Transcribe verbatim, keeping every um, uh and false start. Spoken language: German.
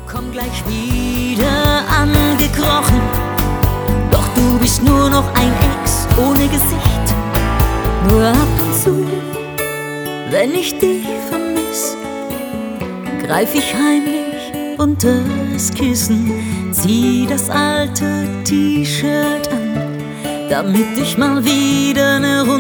Komm gleich wieder angekrochen, doch du bist nur noch ein Ex ohne Gesicht. Nur ab und zu, wenn ich dich vermiss, greif ich heimlich unters Kissen, zieh das alte T-Shirt an, damit ich mal wieder eine